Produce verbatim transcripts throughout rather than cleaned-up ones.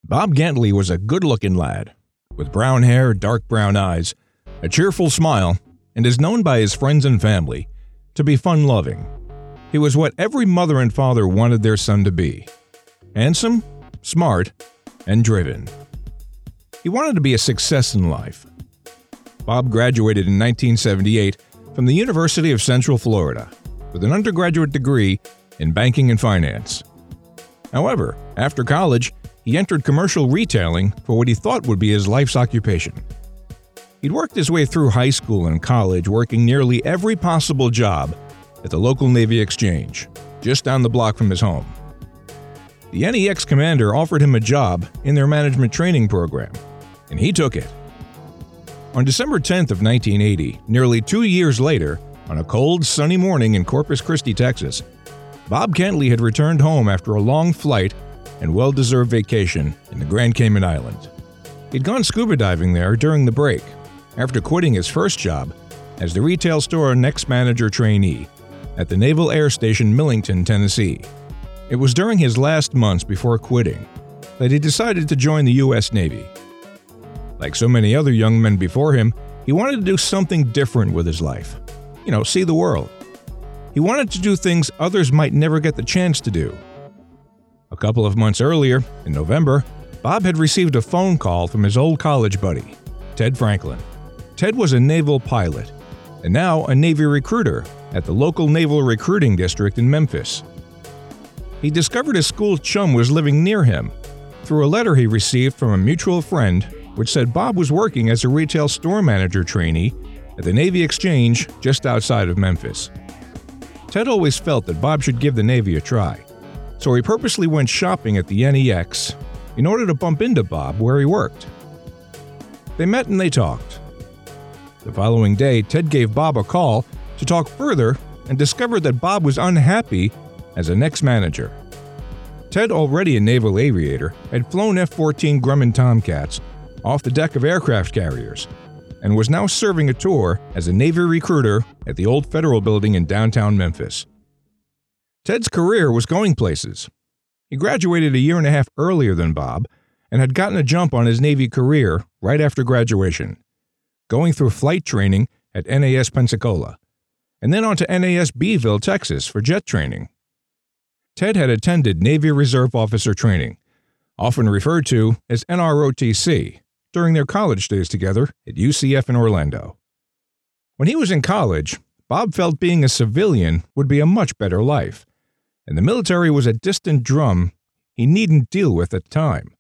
Bob Gantley was a good-looking lad, with brown hair, dark brown eyes, a cheerful smile, and is known by his friends and family to be fun-loving. He was what every mother and father wanted their son to be: handsome, smart, and driven. He wanted to be a success in life. Bob graduated in nineteen seventy-eight from the University of Central Florida with an undergraduate degree in banking and finance. However, after college, he entered commercial retailing for what he thought would be his life's occupation. He'd worked his way through high school and college, working nearly every possible job at the local Navy Exchange, just down the block from his home. The N E X commander offered him a job in their management training program, and he took it. On December tenth of nineteen eighty, nearly two years later, on a cold, sunny morning in Corpus Christi, Texas, Bob Gantley had returned home after a long flight and well-deserved vacation in the Grand Cayman Islands. He'd gone scuba diving there during the break, after quitting his first job as the retail store next manager trainee at the Naval Air Station Millington, Tennessee. It was during his last months before quitting that he decided to join the U S Navy. Like so many other young men before him, he wanted to do something different with his life. You know, see the world. He wanted to do things others might never get the chance to do. A couple of months earlier, in November, Bob had received a phone call from his old college buddy, Ted Franklin. Ted was a naval pilot, and now a Navy recruiter at the local Naval Recruiting District in Memphis. He discovered his school chum was living near him through a letter he received from a mutual friend which said Bob was working as a retail store manager trainee at the Navy Exchange just outside of Memphis. Ted always felt that Bob should give the Navy a try, so he purposely went shopping at the N E X in order to bump into Bob where he worked. They met and they talked. The following day, Ted gave Bob a call to talk further and discovered that Bob was unhappy as a next manager. Ted, already a naval aviator, had flown F fourteen Grumman Tomcats off the deck of aircraft carriers and was now serving a tour as a Navy recruiter at the old Federal Building in downtown Memphis. Ted's career was going places. He graduated a year and a half earlier than Bob and had gotten a jump on his Navy career right after graduation, going through flight training at N A S Pensacola, and then on to N A S Beeville, Texas for jet training. Ted had attended Navy Reserve Officer Training, often referred to as N R O T C, during their college days together at U C F in Orlando. When he was in college, Bob felt being a civilian would be a much better life, and the military was a distant drum he needn't deal with at the time.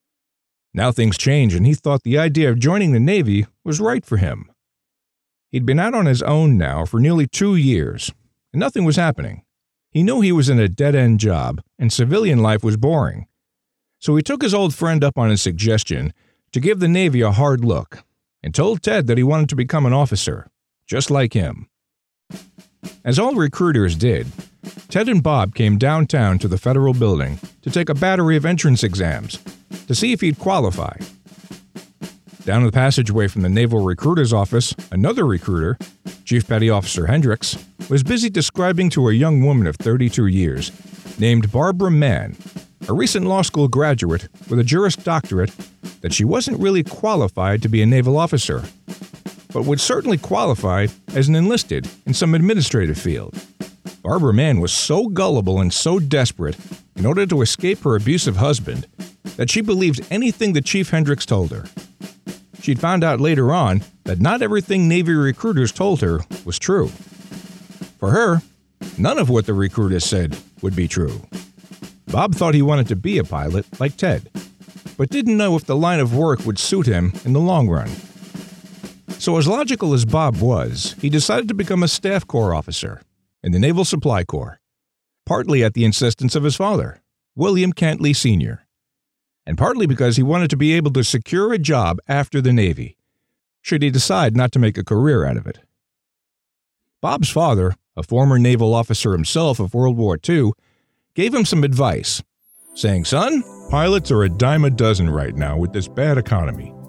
Now things changed, and he thought the idea of joining the Navy was right for him. He'd been out on his own now for nearly two years, and nothing was happening. He knew he was in a dead-end job, and civilian life was boring. So he took his old friend up on his suggestion to give the Navy a hard look, and told Ted that he wanted to become an officer, just like him. As all recruiters did, Ted and Bob came downtown to the Federal Building to take a battery of entrance exams to see if he'd qualify. Down the passageway from the Naval Recruiter's office, another recruiter, Chief Petty Officer Hendricks, was busy describing to a young woman of thirty-two years, named Barbara Mann, a recent law school graduate with a Juris Doctorate, that she wasn't really qualified to be a naval officer, but would certainly qualify as an enlisted in some administrative field. Barbara Mann was so gullible and so desperate in order to escape her abusive husband that she believed anything that Chief Hendricks told her. She'd found out later on that not everything Navy recruiters told her was true. For her, none of what the recruiters said would be true. Bob thought he wanted to be a pilot like Ted, but didn't know if the line of work would suit him in the long run. So as logical as Bob was, he decided to become a Staff Corps officer in the Naval Supply Corps, partly at the insistence of his father, William Gantley Senior, and partly because he wanted to be able to secure a job after the Navy, should he decide not to make a career out of it. Bob's father, a former naval officer himself of World War Two, gave him some advice, saying, "Son, pilots are a dime a dozen right now with this bad economy.